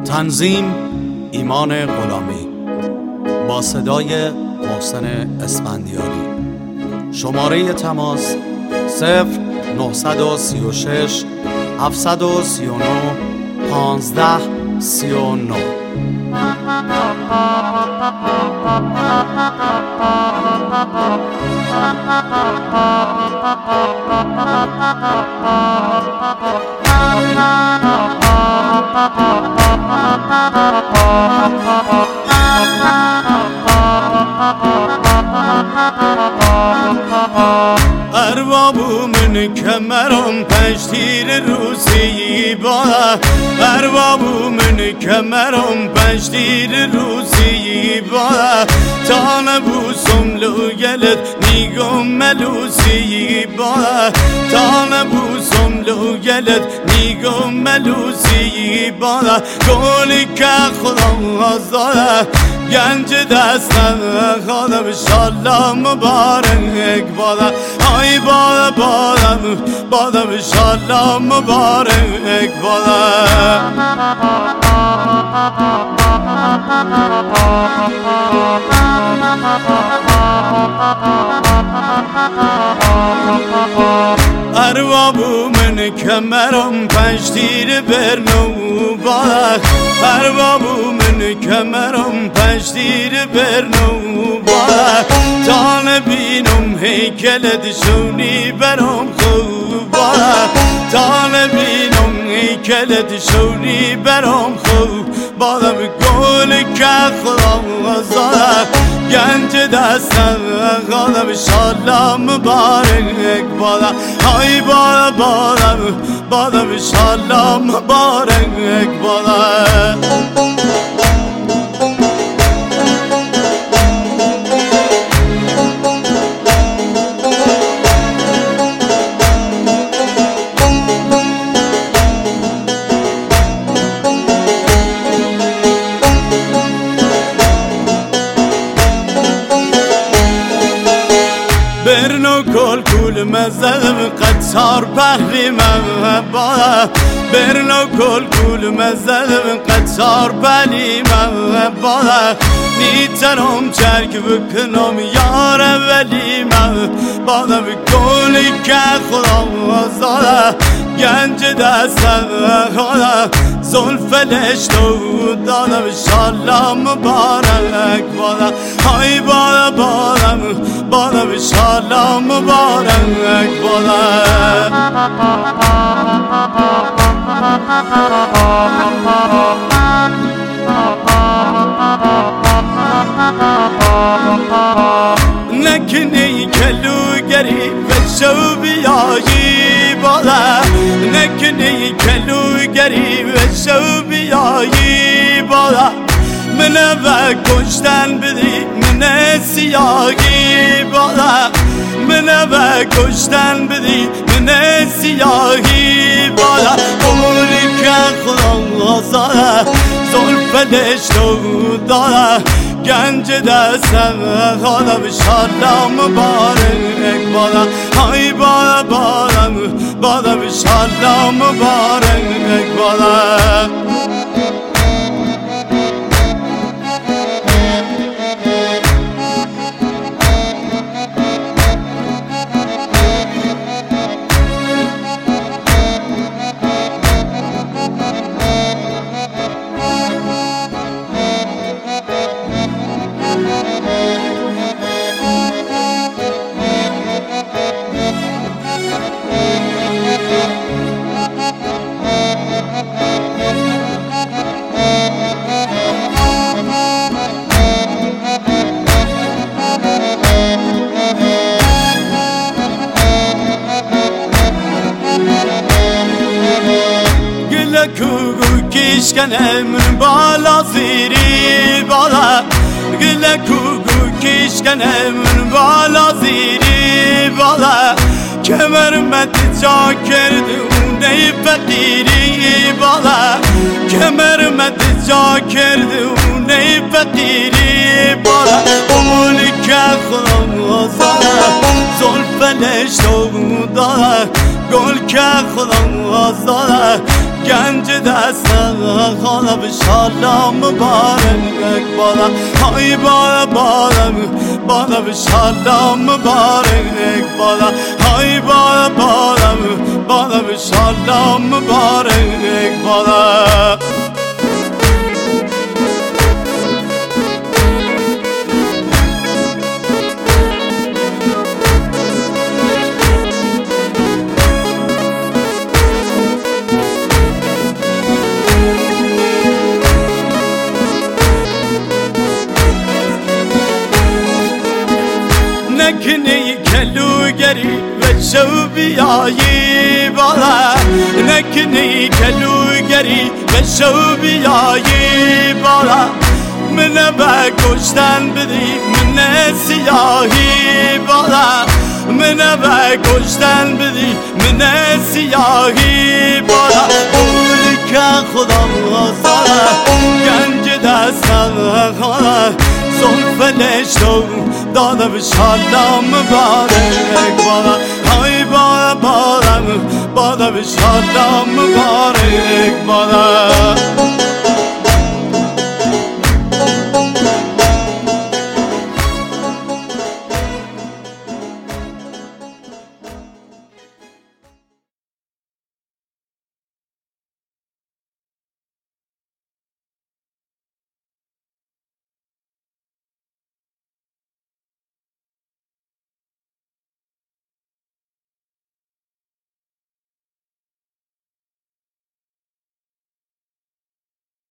تنظیم ایمان غلامی با صدای محسن اسفندیاری. شماره تماس 0936 739 1539. اربابو من کمرم پشتیر روسی بالا، اربابو من کمرم پشتیر روسی بالا، تا نبوسم لوگلت نیگم ملوسی بالا، تا نبوسم لوگلت نیگم ملوسی بالا. گلی که خدا آزاده گنج دستم خدا بشالله مبارک بادا، آی بادا بادا بادا بشالله مبارک بادا. اربابو من کمرم پشتیر برنو بالا، اربابو من کمرم پشتیر برنو بالا، تا نبینم هیکلت شونی برام خوب بالا، تا نبینم هیکلت شونی برام خوب بالا. گل که خدا آزاده گنج دستم خدا بشالله مبارک بالا، آی بالا بالا بالا بشالله مبارک بالا. برنو کل کل مزدم قطار پهلی من بالا، برنو کل کل مزدم قطار پهلی من بالا، نیترم چرک بکنم یار ولی من بالا. بکلی که خدا آزاده گنج دستم خدا زلفلش تو دادم انشالله مبارک بالا، های بالا بالا بالا انشالله مبارک بالا. نکنی کلوگری و شو بیایی بالا، نکنی کلوگری و شو بیایی بالا، منه و کشتن بدی منه سیاهی بالا، منه و کشتن بدی منه سیاهی بالا. قولی که خدا آزاده زلفلش تو داره گنج دستم خدا بشالله مبارک بالا، های بالا بالا بالا بشالله مبارک بالا. کوگو کشکنه من بالا زیری بالا، گله کوگو کشکنه من بالا زیری بالا، کمرمت جا کردونه فقیری بالا، کمرمت جا کردونه فقیری بالا. اونی که خدا آزاده زلفلش تو داره گل که خدا آزاده گنج دستم خانه بشالله مبارک بالا های بالا بالا بالا بشالله مبارک بالا های بالا بالا بالا بشالله مبارک بالا نکنی کلوگری و شو بیایی بالا نکنی کلوگری و شو بیایی بالا منه به کشتن بدی منه سیاهی بالا منه به کشتن بدی منه سیاهی بالا بولی که خدا مزاره گنج دستم خانه زلفنش تو داده بشالله مبارک بالا های بالا بالا بالا بشالله مبارک بالا